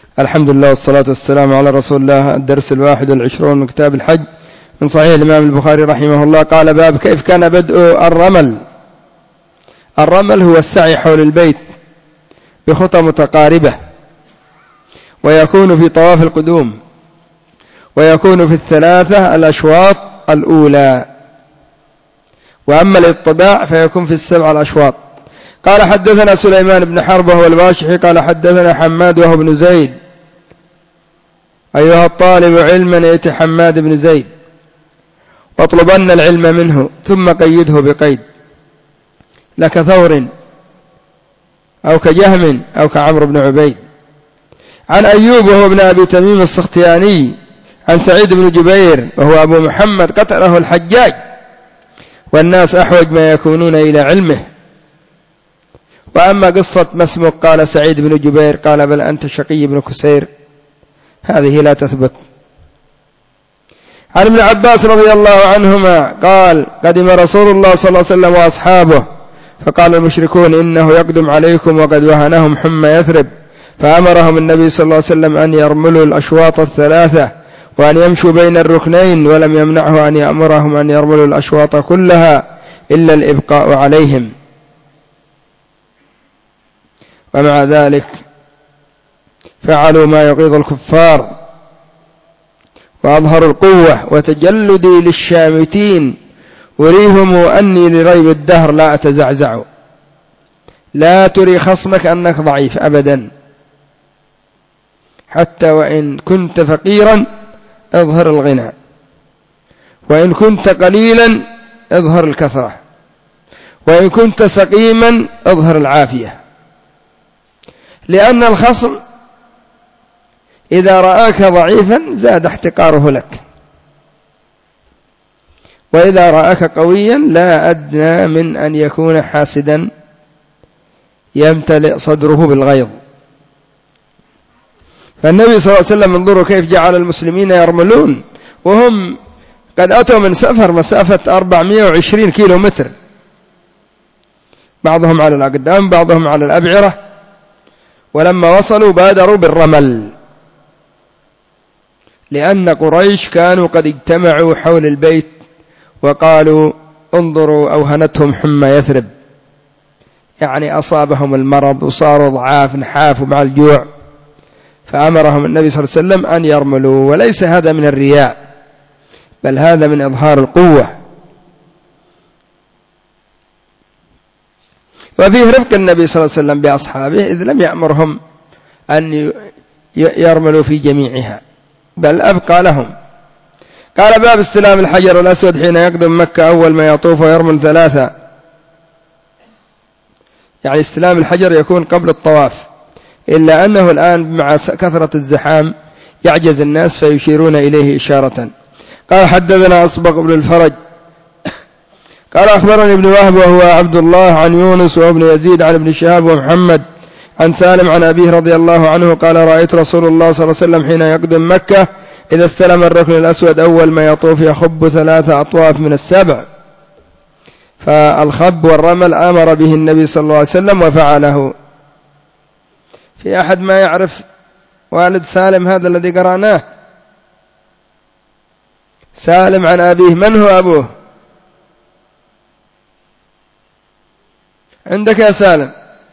الحمد لله والصلاة والسلام على رسول الله. الدرس 21 من كتاب الحج من صحيح الإمام البخاري رحمه الله. قال: باب كيف كان بدء الرمل. الرمل هو السعي حول البيت بخطى متقاربة، ويكون في طواف القدوم، ويكون في الثلاثة الأشواط الأولى، وأما الاطباع فيكون في السبع الأشواط. قال: حدثنا سليمان بن حرب وهو الواشحي قال: حدثنا حماد وهو بن زيد. أيها الطالب علما ائت حماد بن زيد واطلبن العلم منه، ثم قيده بقيد، لك ثور أو كجهم أو كعمرو بن عبيد. عن أيوب وهو ابن أبي تميم السختياني عن سعيد بن جبير وهو أبو محمد قتله الحجاج، والناس أحوج ما يكونون إلى علمه. وأما قصة ما اسمك قال سعيد بن جبير قال: بل أنت شقي بن كسير، هذه لا تثبت. عن ابن عباس رضي الله عنهما قال: قدم رسول الله صلى الله عليه وسلم وأصحابه، فقال المشركون: إنه يقدم عليكم وقد وهنهم حمى يثرب، فأمرهم النبي صلى الله عليه وسلم أن يرملوا الأشواط الثلاثة وأن يمشوا بين الركنين، ولم يمنعه أن يأمرهم أن يرملوا الأشواط كلها إلا الإبقاء عليهم. ومع ذلك فعلوا ما يغيظ الكفار، وأظهروا القوة وتجلدي للشامتين، أريهم أني لريب الدهر لا أتزعزع. لا تري خصمك أنك ضعيف أبدا، حتى وإن كنت فقيرا اظهر الغنى، وإن كنت قليلا اظهر الكثرة، وإن كنت سقيما اظهر العافية. لأن الخصم إذا رآك ضعيفا زاد احتقاره لك، وإذا رآك قويا لا أدنى من أن يكون حاسدا يمتلئ صدره بالغيظ. فالنبي صلى الله عليه وسلم انظروا كيف جعل المسلمين يرملون وهم قد أتوا من سفر مسافة 420 كيلو متر، بعضهم على الأقدام بعضهم على الأبعرة، ولما وصلوا بادروا بالرمل، لأن قريش كانوا قد اجتمعوا حول البيت وقالوا: انظروا أوهنتهم حمى يثرب، يعني أصابهم المرض وصاروا ضعاف نحاف مع الجوع، فأمرهم النبي صلى الله عليه وسلم أن يرملوا. وليس هذا من الرياء، بل هذا من إظهار القوة. وفيه رفق النبي صلى الله عليه وسلم بأصحابه، إذ لم يأمرهم أن يرملوا في جميعها، بل أبقى لهم. قال: باب استلام الحجر الأسود حين يقدم مكة أول ما يطوف ويرمل ثلاثة. يعني استلام الحجر يكون قبل الطواف، إلا أنه الآن مع كثرة الزحام يعجز الناس فيشيرون إليه إشارة. قال: حدثنا أصبغ بن الفرج قال: أخبرني ابن وهب وهو عبد الله عن يونس وابن يزيد عن ابن شهاب ومحمد عن سالم عن أبيه رضي الله عنه قال: رأيت رسول الله صلى الله عليه وسلم حين يقدم مكة إذا استلم الركن الأسود أول ما يطوف يخب 3 أطواف من السبع. فالخب والرمل أمر به النبي صلى الله عليه وسلم وفعله. في أحد ما يعرف والد سالم هذا الذي قرأناه؟ سالم عن أبيه، من هو أبوه؟ عندك يا سالم؟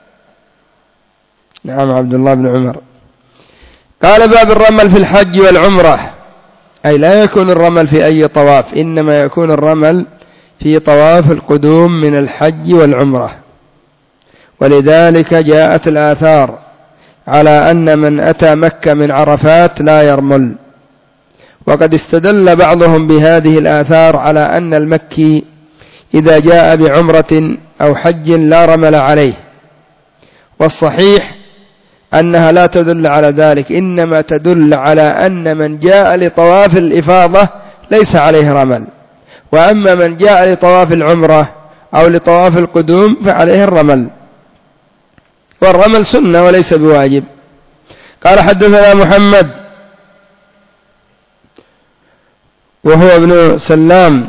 نعم، عبد الله بن عمر. قال: باب الرمل في الحج والعمرة، أي لا يكون الرمل في أي طواف، إنما يكون الرمل في طواف القدوم من الحج والعمرة. ولذلك جاءت الآثار على أن من أتى مكة من عرفات لا يرمل. وقد استدل بعضهم بهذه الآثار على أن المكي إذا جاء بعمرة أو حج لا رمل عليه، والصحيح أنها لا تدل على ذلك، إنما تدل على أن من جاء لطواف الإفاضة ليس عليه رمل، وأما من جاء لطواف العمرة أو لطواف القدوم فعليه الرمل، والرمل سنة وليس بواجب. قال: حدثنا محمد وهو ابن سلام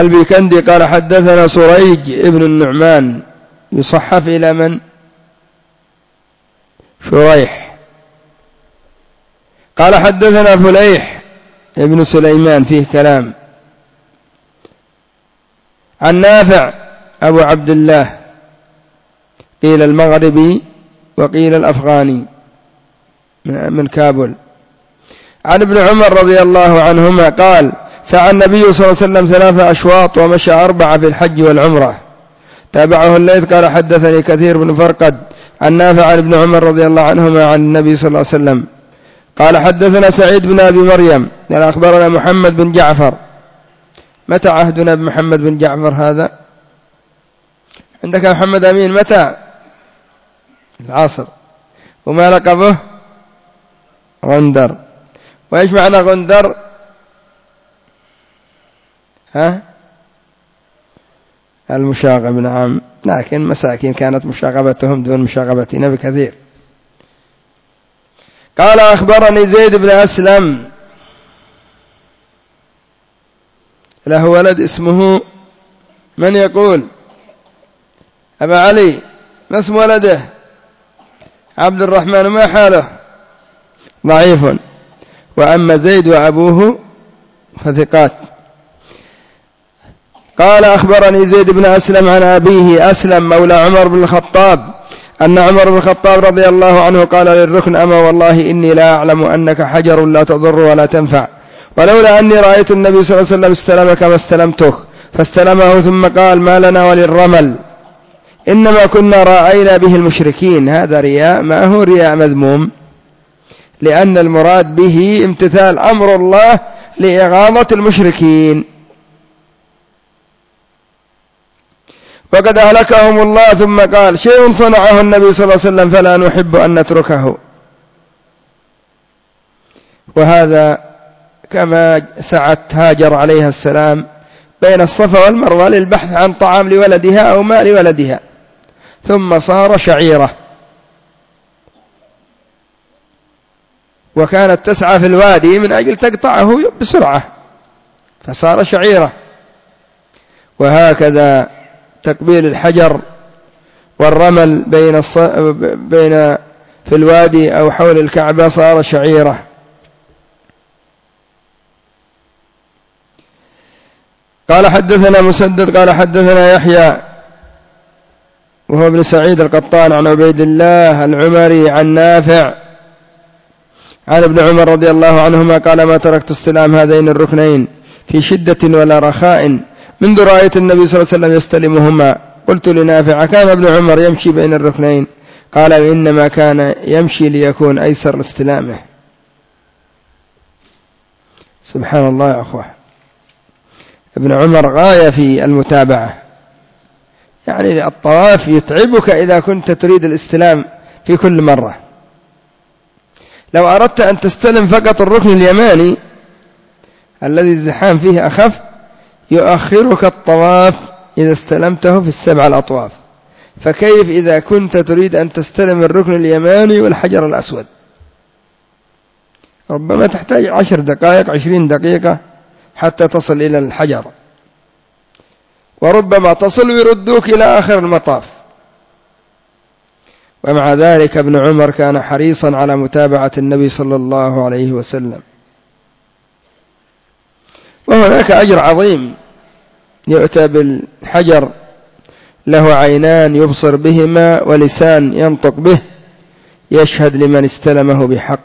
البيكندي قال: حدثنا سريج ابن النعمان، يصحف إلى من؟ شريح. قال حدثنا فليح ابن سليمان فيه كلام، عن نافع أبو عبد الله قيل المغربي وقيل الأفغاني من كابل، عن ابن عمر رضي الله عنهما قال سعى النبي صلى الله عليه وسلم 3 أشواط ومشى 4 في الحج والعمرة. تابعه الليث قال حدثني كثير بن فرقد عن نافع عن ابن عمر رضي الله عنهما عن النبي صلى الله عليه وسلم قال حدثنا سعيد بن أبي مريم قال أخبرنا محمد بن جعفر. متى عهدنا بمحمد بن جعفر هذا؟ عندك محمد أمين متى؟ العصر. وما لقبه؟ غندر. وإيش معنى غندر؟ المشاغب. نعم، لكن مساكين كانت مشاغبتهم دون مشاغبتنا بكثير. قال أخبرني زيد بن أسلم له ولد اسمه من يقول؟ أبا علي، ما اسم ولده؟ عبد الرحمن. ما حاله؟ ضعيف. وأما زيد وأبوه فثقات. قال أخبرني زيد بن أسلم عن أبيه أسلم مولى عمر بن الخطاب أن عمر بن الخطاب رضي الله عنه قال للركن أما والله إني لا أعلم أنك حجر لا تضر ولا تنفع، ولولا أني رأيت النبي صلى الله عليه وسلم استلمك ما استلمته، فاستلمه ثم قال ما لنا وللرمل إنما كنا رأينا به المشركين. هذا رياء، ما هو رياء مذموم، لأن المراد به امتثال أمر الله لإغاظة المشركين، وقد أهلكهم الله. ثم قال شيء صنعه النبي صلى الله عليه وسلم فلا نحب أن نتركه. وهذا كما سعت هاجر عليها السلام بين الصفا والمروة للبحث عن طعام لولدها أو ماء لولدها، ثم صار شعيرة، وكانت تسعى في الوادي من أجل تقطعه بسرعة فصار شعيرة. وهكذا تقبيل الحجر والرمل بين في الوادي أو حول الكعبة صار شعيرة. قال حدثنا مسدد قال حدثنا يحيى وهو ابن سعيد القطان عن عبيد الله العمري عن نافع عن ابن عمر رضي الله عنهما قال ما تركت استلام هذين الركنين في شدة ولا رخاء منذ رأيت النبي صلى الله عليه وسلم يستلمهما. قلت لنافع كان ابن عمر يمشي بين الركنين؟ قال إنما كان يمشي ليكون أيسر لاستلامه. سبحان الله يا أخوة، ابن عمر غاية في المتابعة، يعني الطواف يتعبك إذا كنت تريد الاستلام في كل مرة. لو أردت أن تستلم فقط الركن اليماني الذي الزحام فيه أخف يؤخرك الطواف إذا استلمته في 7 الأطواف، فكيف إذا كنت تريد أن تستلم الركن اليماني والحجر الأسود؟ ربما تحتاج 10 دقائق 20 دقيقة حتى تصل إلى الحجر، وربما تصل ويردوك إلى آخر المطاف. ومع ذلك ابن عمر كان حريصا على متابعة النبي صلى الله عليه وسلم. وهناك أجر عظيم، يؤتى بالحجر له عينان يبصر بهما ولسان ينطق به يشهد لمن استلمه بحق.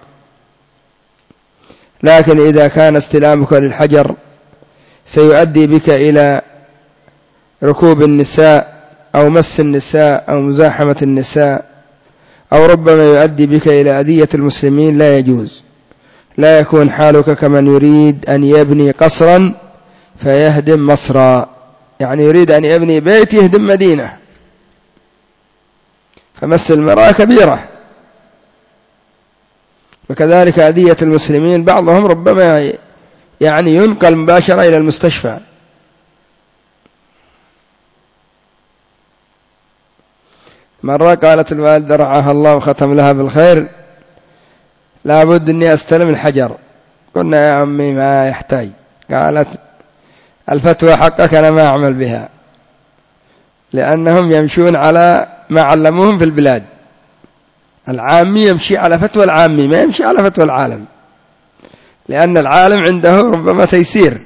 لكن إذا كان استلامك للحجر سيؤدي بك إلى ركوب النساء أو مس النساء أو مزاحمة النساء، أو ربما يؤدي بك إلى أذية المسلمين، لا يجوز. لا يكون حالك كمن يريد أن يبني قصرا فيهدم مصرا، يعني يريد أن يبني بيت يهدم مدينة، فمس المرأة كبيرة. وكذلك أذية المسلمين، بعضهم ربما يعني ينقل مباشرة إلى المستشفى. مرة قالت الوالدة رعاها الله وختم لها بالخير لابد أني أستلم الحجر. قلنا يا أمي ما يحتاج. قالت الفتوى حقك أنا ما أعمل بها، لأنهم يمشون على ما علموهم في البلاد، العامي يمشي على فتوى العامي، ما يمشي على فتوى العالم، لأن العالم عنده ربما تيسير.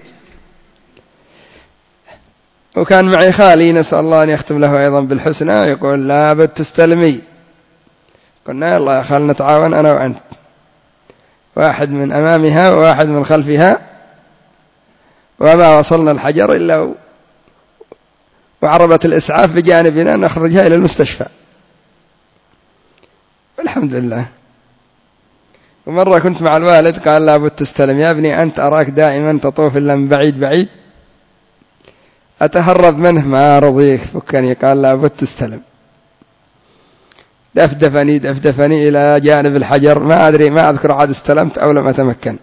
وكان معي خالي نسأل الله أن يختم له أيضا بالحسنى، يقول لا بد تستلمي. قلنا يلا يا خال نتعاون أنا وأنت، واحد من أمامها وواحد من خلفها، وما وصلنا الحجر إلا وعربة الإسعاف بجانبنا نخرجها إلى المستشفى، والحمد لله. ومرة كنت مع الوالد قال لا بد تستلم يا ابني، أنت أراك دائما تطوف إلا من بعيد بعيد، أتهرب منه ما رضيك فكني، قال لا بد تستلم. دفدفني إلى جانب الحجر، ما أدري ما أذكر عاد استلمت أو لم أتمكن.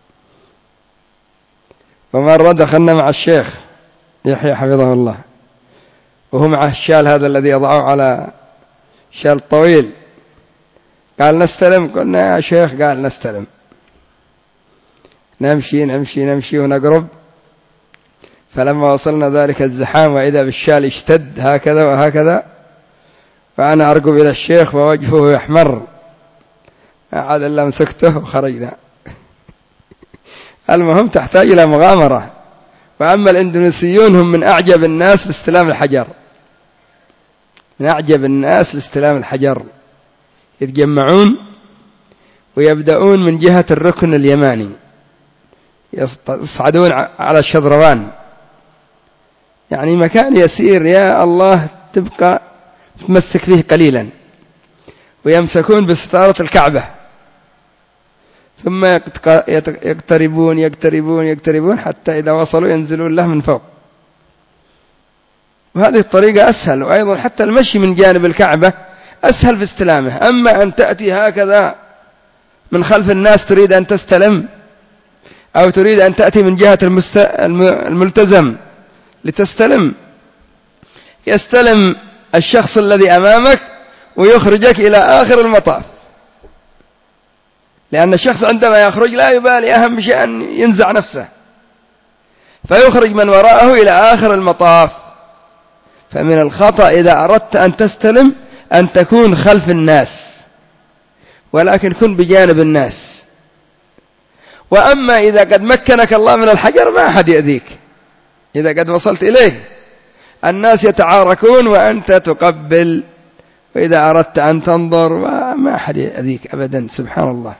ومرة دخلنا مع الشيخ يحيى حفظه الله، وهو معه الشال هذا الذي يضعه على شال طويل، قال نستلم، قلنا يا شيخ، قال نستلم. نمشي ونقرب، فلما وصلنا ذلك الزحام وإذا بالشال اشتد هكذا وهكذا، فأنا أرقب إلى الشيخ ووجهه يحمر، عاد إلا مسكته وخرجنا. المهم تحتاج إلى مغامرة. وأما الإندونيسيون هم من أعجب الناس باستلام الحجر، من أعجب الناس باستلام الحجر. يتجمعون ويبدأون من جهة الركن اليماني، يصعدون على الشذروان، يعني مكان يسير يا الله تبقى تمسك فيه قليلا، ويمسكون بستارة الكعبة، ثم يقتربون حتى إذا وصلوا ينزلون له من فوق. وهذه الطريقة أسهل، وأيضا حتى المشي من جانب الكعبة أسهل في استلامه. أما أن تأتي هكذا من خلف الناس تريد أن تستلم، أو تريد أن تأتي من جهة الملتزم لتستلم، يستلم الشخص الذي أمامك ويخرجك إلى آخر المطاف، لأن الشخص عندما يخرج لا يبالي، أهم شيء أن ينزع نفسه، فيخرج من وراءه إلى آخر المطاف. فمن الخطأ إذا أردت أن تستلم أن تكون خلف الناس، ولكن كن بجانب الناس. وأما إذا قد مكنك الله من الحجر ما أحد يأذيك، إذا قد وصلت إليه الناس يتعاركون وأنت تقبل، وإذا أردت أن تنظر ما أحد يأذيك أبدا، سبحان الله.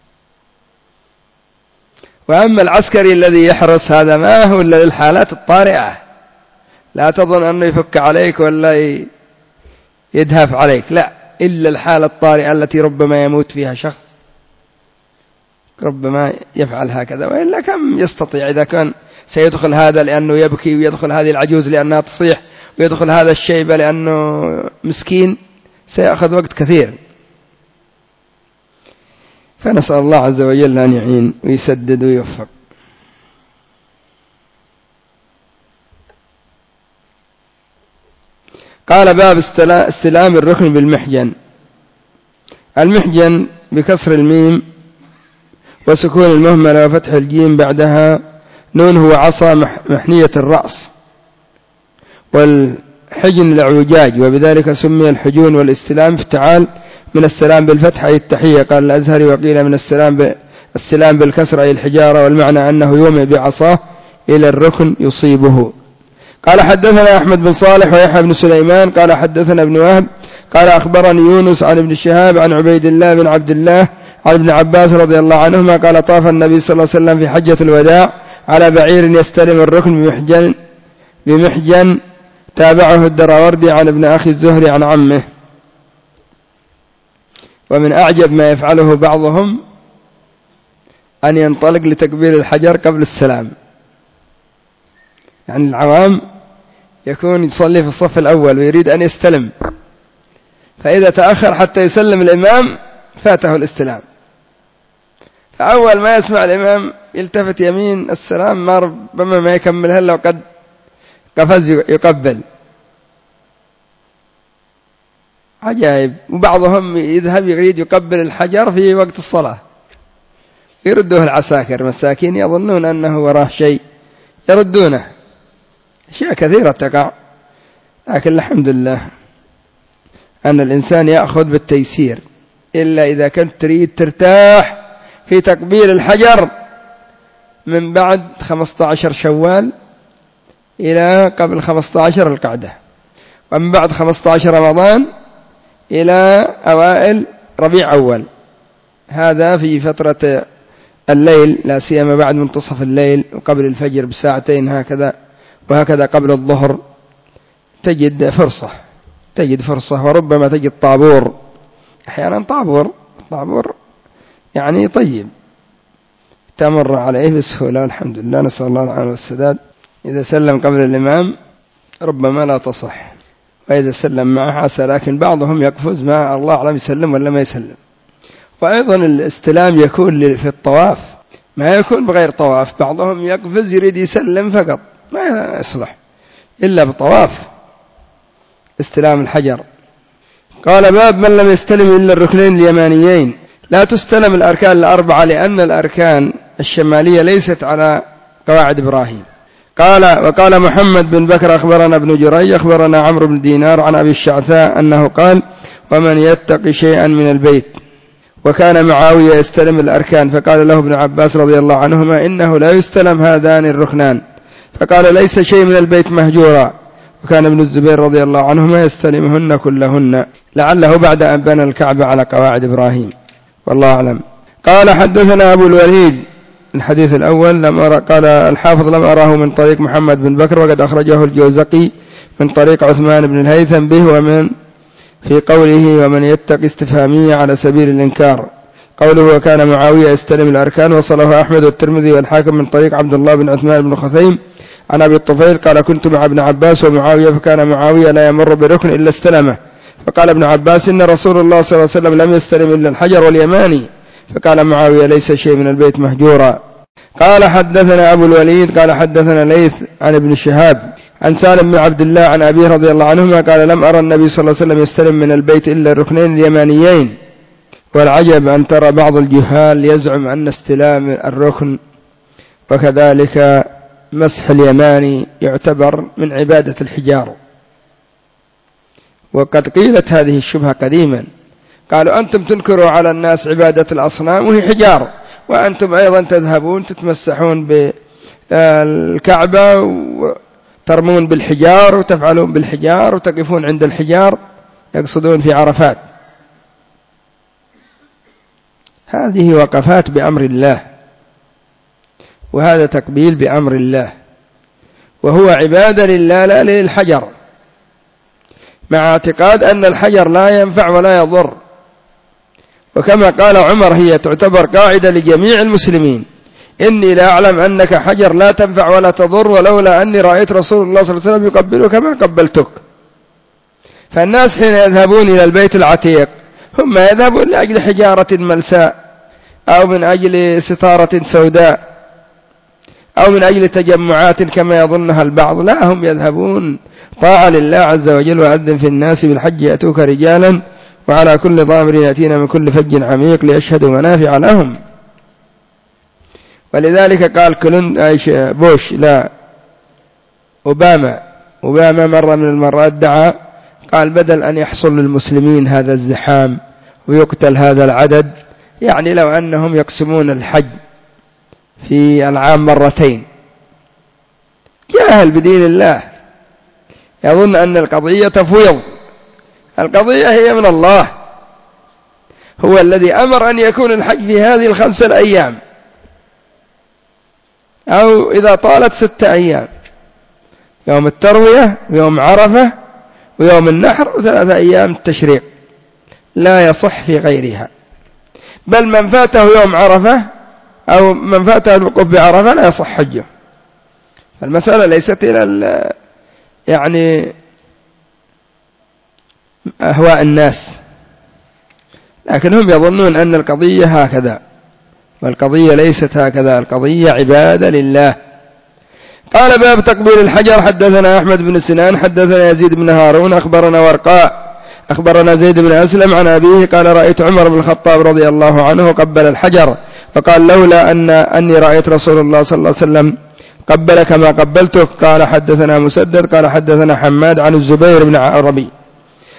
وأما العسكري الذي يحرس هذا ما هو إلا للحالات الطارئة، لا تظن أنه يفك عليك ولا يدهف عليك، لا، إلا الحالة الطارئة التي ربما يموت فيها شخص، ربما يفعل هكذا. وإلا كم يستطيع، إذا كان سيدخل هذا لأنه يبكي، ويدخل هذه العجوز لأنها تصيح، ويدخل هذا الشيبة لأنه مسكين، سيأخذ وقت كثير. فنسأل الله عز وجل أن يعين ويسدد ويوفق. قال باب استلام الركن بالمحجن. المحجن بكسر الميم وسكون المهملة وفتح الجيم بعدها نون، هو عصا محنية الرأس، والحجن العوجاج، وبذلك سمي الحجون. والاستلام افتعال من السلام بالفتح أي التحية، قال الأزهري، وقيل من السلام بالكسر أي الحجارة، والمعنى أنه يومئ بعصاه إلى الركن يصيبه. قال حدثنا أحمد بن صالح ويحيى بن سليمان قال حدثنا ابن وهب قال أخبرني يونس عن ابن شهاب عن عبيد الله بن عبد الله عن ابن عباس رضي الله عنهما قال طاف النبي صلى الله عليه وسلم في حجة الوداع على بعير يستلم الركن بمحجن تابعه الدراوردي عن ابن أخي الزهري عن عمه. ومن أعجب ما يفعله بعضهم أن ينطلق لتقبيل الحجر قبل السلام، يعني العوام يكون يصلي في الصف الأول ويريد أن يستلم، فإذا تأخر حتى يسلم الإمام فاته الاستلام، فأول ما يسمع الإمام يلتفت يمين السلام، ما ربما ما يكملها إلا وقد قفز يقبل. عجائب. وبعضهم يذهب يريد يقبل الحجر في وقت الصلاة، يردوه العساكر مساكين يظنون أنه وراه شيء يردونه. أشياء كثيرة تقع، لكن الحمد لله أن الإنسان يأخذ بالتيسير. إلا إذا كنت تريد ترتاح في تقبيل الحجر من بعد 15 شوال إلى قبل 15 القعدة، ومن بعد 15 رمضان إلى أوائل ربيع أول. هذا في فترة الليل، لا سيما بعد منتصف الليل وقبل الفجر بساعتين هكذا، وهكذا قبل الظهر تجد فرصة، وربما تجد طابور، أحيانا طابور يعني طيب تمر عليه بسهولة الحمد لله، نسأل الله العافية والسداد. إذا سلم قبل الإمام ربما لا تصح، وإذا سلم معه عسى، لكن بعضهم يقفز ما الله أعلم يسلم ولا ما يسلم. وأيضا الاستلام يكون في الطواف، ما يكون بغير طواف، بعضهم يقفز يريد يسلم فقط، ما يصلح إلا بطواف استلام الحجر. قال باب من لم يستلم إلا الركنين اليمانيين. لا تستلم الأركان الأربعة لأن الأركان الشمالية ليست على قواعد إبراهيم. وقال محمد بن بكر أخبرنا ابن جريج أخبرنا عمرو بن دينار عن أبي الشعثاء أنه قال ومن يتق شيئا من البيت. وكان معاوية يستلم الأركان، فقال له ابن عباس رضي الله عنهما إنه لا يستلم هذان الركنان، فقال ليس شيء من البيت مهجورا. وكان ابن الزبير رضي الله عنهما يستلمهن كلهن، لعله بعد أن بنى الكعبة على قواعد إبراهيم، والله أعلم. قال حدثنا أبو الوليد، الحديث الأول قال الحافظ لم أراه من طريق محمد بن بكر، وقد أخرجه الجوزقي من طريق عثمان بن الهيثم به، ومن في قوله ومن يتق استفهامية على سبيل الإنكار. قوله وكان معاوية يستلم الأركان وصله أحمد والترمذي والحاكم من طريق عبد الله بن عثمان بن خثيم عن أبي الطفيل قال كنت مع ابن عباس ومعاوية، فكان معاوية لا يمر بركن إلا استلمه، فقال ابن عباس إن رسول الله صلى الله عليه وسلم لم يستلم إلا الحجر واليماني، فقال معاوية ليس شيء من البيت مهجورا. قال حدثنا أبو الوليد قال حدثنا ليث عن ابن شهاب عن سالم بن عبد الله عن أبيه رضي الله عنهما قال لم أرى النبي صلى الله عليه وسلم يستلم من البيت إلا الركنين اليمانيين. والعجب أن ترى بعض الجهال يزعم أن استلام الركن وكذلك مسح اليماني يعتبر من عبادة الحجار، وقد قيلت هذه الشبهة قديما، قالوا أنتم تنكروا على الناس عبادة الأصنام وهي حجار، وأنتم أيضا تذهبون تتمسحون بالكعبة وترمون بالحجار وتفعلون بالحجار وتقفون عند الحجار، يقصدون في عرفات. هذه وقفات بأمر الله، وهذا تقبيل بأمر الله، وهو عبادة لله لا للحجر، مع اعتقاد أن الحجر لا ينفع ولا يضر. وكما قال عمر هي تعتبر قاعدة لجميع المسلمين، إني لا أعلم أنك حجر لا تنفع ولا تضر، ولولا أني رأيت رسول الله صلى الله عليه وسلم يقبلك ما قبلتك. فالناس حين يذهبون إلى البيت العتيق هم يذهبون لأجل حجارة ملساء، أو من أجل ستارة سوداء، أو من أجل تجمعات كما يظنها البعض، لا، هم يذهبون طاعة لله عز وجل. وأذن في الناس بالحج يأتوك رجالا وعلى كل ضامر يأتين من كل فج عميق ليشهدوا منافع لهم. ولذلك قال أوباما مرة من المرات دعا قال بدل أن يحصل للمسلمين هذا الزحام ويقتل هذا العدد، يعني لو أنهم يقسمون الحج في العام مرتين. جاهل بدين الله يظن أن القضية تفويض، القضية هي من الله، هو الذي أمر أن يكون الحج في هذه ال5 أيام، أو إذا طالت 6 أيام، يوم التروية ويوم عرفة ويوم النحر و3 أيام التشريق، لا يصح في غيرها. بل من فاته يوم عرفة أو من فاته الوقوف بعرفة لا يصح حجه. المسألة ليست إلى يعني أهواء الناس، لكن هم يظنون أن القضية هكذا، والقضية ليست هكذا، القضية عبادة لله. قال باب تقبيل الحجر. حدثنا أحمد بن سنان حدثنا يزيد بن هارون أخبرنا ورقاء أخبرنا زيد بن أسلم عن أبيه قال رأيت عمر بن الخطاب رضي الله عنه قبل الحجر، فقال لولا أني رأيت رسول الله صلى الله عليه وسلم قبل كما قبلته. قال حدثنا مسدد قال حدثنا حماد عن الزبير بن عربي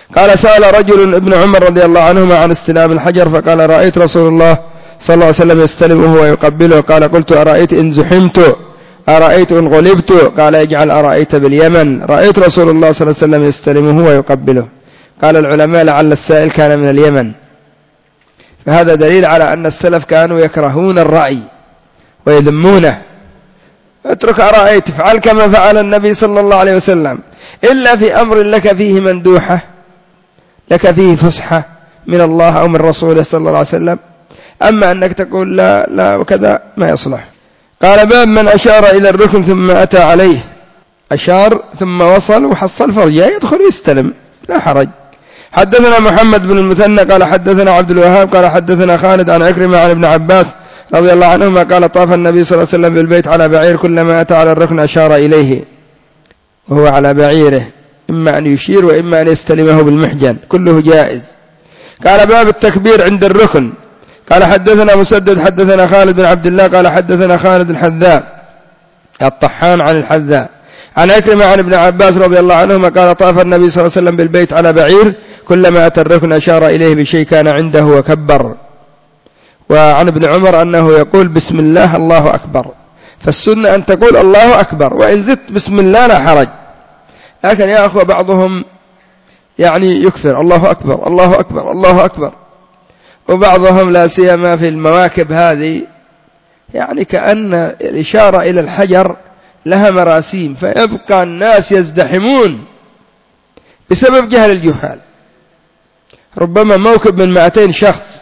قال سأل رجل ابن عمر رضي الله عنهما عن استلام الحجر فقال رأيت رسول الله صلى الله عليه وسلم يستلمه ويقبله. قال قلت أرأيت إن زحمت أرأيت إن غلبت؟ قال اجعل أرأيت باليمن. رأيت رسول الله صلى الله عليه وسلم يستلمه ويقبله. قال العلماء لعل السائل كان من اليمن، فهذا دليل على أن السلف كانوا يكرهون الرأي ويذمونه. اترك أرأيت، افعل كما فعل النبي صلى الله عليه وسلم، إلا في أمر لك فيه مندوحة، لك فيه فسحة من الله أو من رسوله صلى الله عليه وسلم. أما أنك تقول لا لا وكذا ما يصلح. قال باب من أشار إلى الركن ثم أتى عليه، أشار ثم وصل وحصل فرجه يدخل يستلم لا حرج. حدثنا محمد بن المثنى قال حدثنا عبد الوهاب قال حدثنا خالد عن عكرمة عن ابن عباس رضي الله عنهما قال طاف النبي صلى الله عليه وسلم بالبيت على بعير، كلما أتى على الركن أشار إليه وهو على بعيره، إما أن يشير وإما أن يستلمه بالمحجن، كله جائز. قال باب التكبير عند الركن. قال حدثنا مسدد حدثنا خالد بن عبد الله قال حدثنا خالد الحذاء الطحان عن الحذاء عن عكرمة عن ابن عباس رضي الله عنهما قال طاف النبي صلى الله عليه وسلم بالبيت على بعير، كلما أتى الركن أشار إليه بشيء كان عنده وكبر. وعن ابن عمر أنه يقول بسم الله الله أكبر، فالسنة أن تقول الله أكبر، وإن زدت بسم الله لا حرج. لكن يا أخوة بعضهم يعني يكثر الله أكبر الله أكبر الله أكبر، وبعضهم لا سيما في المواكب هذه يعني كأن الإشارة إلى الحجر لها مراسيم، فيبقى الناس يزدحمون بسبب جهل الجهال. ربما موكب من 200 شخص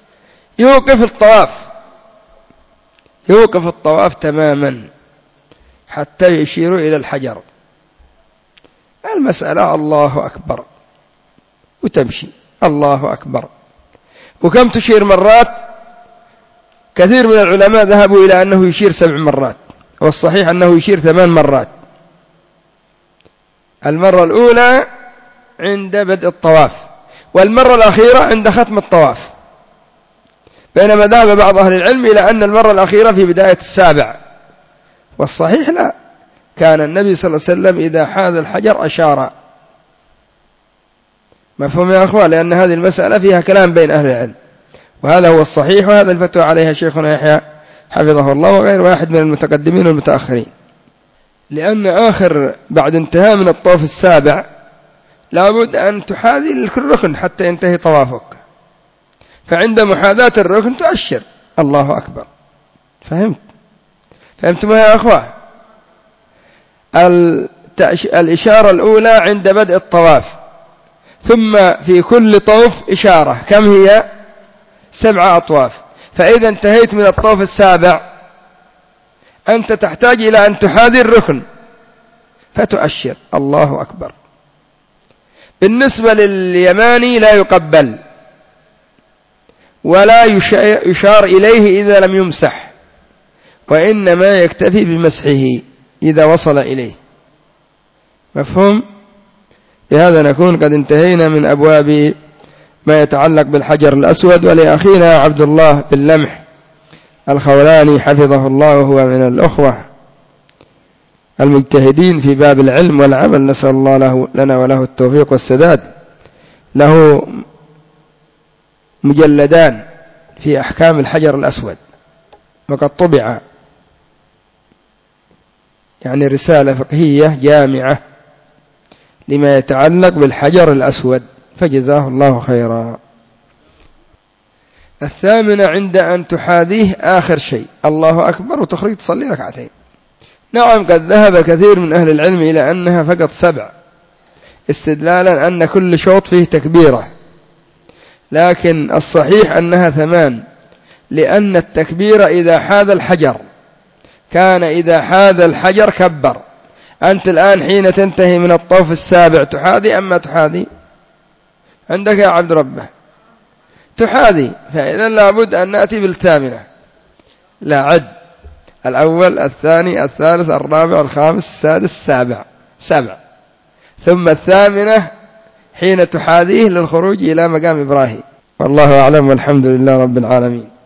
يوقف الطواف تماما حتى يشيروا إلى الحجر. المسألة الله أكبر وتمشي الله أكبر. وكم تشير مرات؟ كثير من العلماء ذهبوا إلى أنه يشير 7 مرات، والصحيح أنه يشير 8 مرات. المرة الأولى عند بدء الطواف، والمرة الأخيرة عند ختم الطواف، بينما ذهب بعض أهل العلم إلى أن المرة الأخيرة في بداية السابع، والصحيح لا، كان النبي صلى الله عليه وسلم إذا حاذ الحجر أشار. مفهوم يا أخوة؟ لأن هذه المسألة فيها كلام بين أهل العلم، وهذا هو الصحيح، وهذا الفتوى عليها شيخنا يحيى حفظه الله وغير واحد من المتقدمين والمتأخرين. لأن آخر بعد انتهاء من الطواف السابع لابد أن تحاذي الركن حتى ينتهي طوافك، فعند محاذاة الركن تؤشر الله أكبر. فهمتم يا أخوة؟ الإشارة الأولى عند بدء الطواف، ثم في كل طوف إشارة. كم هي؟ 7 أطواف. فإذا انتهيت من الطوف السابع أنت تحتاج إلى أن تحاذي الركن فتؤشر الله أكبر. بالنسبة لليماني لا يقبل ولا يشار إليه إذا لم يمسح، وإنما يكتفي بمسحه إذا وصل إليه. مفهوم؟ بهذا نكون قد انتهينا من أبواب ما يتعلق بالحجر الأسود. ولأخينا عبد الله بن لمح الخولاني حفظه الله وهو من الأخوة المجتهدين في باب العلم والعمل، نسأل الله لنا وله التوفيق والسداد، له مجلدان في أحكام الحجر الأسود، وقد طبع يعني رسالة فقهية جامعة لما يتعلق بالحجر الأسود، فجزاه الله خيرا. 8 عند أن تحاذيه آخر شيء الله أكبر وتخرج تصلي 2 ركعتين. نعم قد ذهب كثير من أهل العلم إلى أنها فقط 7، استدلالا أن كل شوط فيه تكبيرة، لكن الصحيح أنها 8، لأن التكبير إذا حاذ الحجر كان إذا حاذ الحجر كبر. أنت الآن حين تنتهي من الطوف السابع تحاذي أما تحاذي؟ عندك يا عبد ربه تحاذي، فإذا لابد أن نأتي بال8. لا عد: الأول الثاني الثالث الرابع الخامس السادس السابع، 7، ثم 8 حين تحاذيه للخروج إلى مقام إبراهيم. والله أعلم والحمد لله رب العالمين.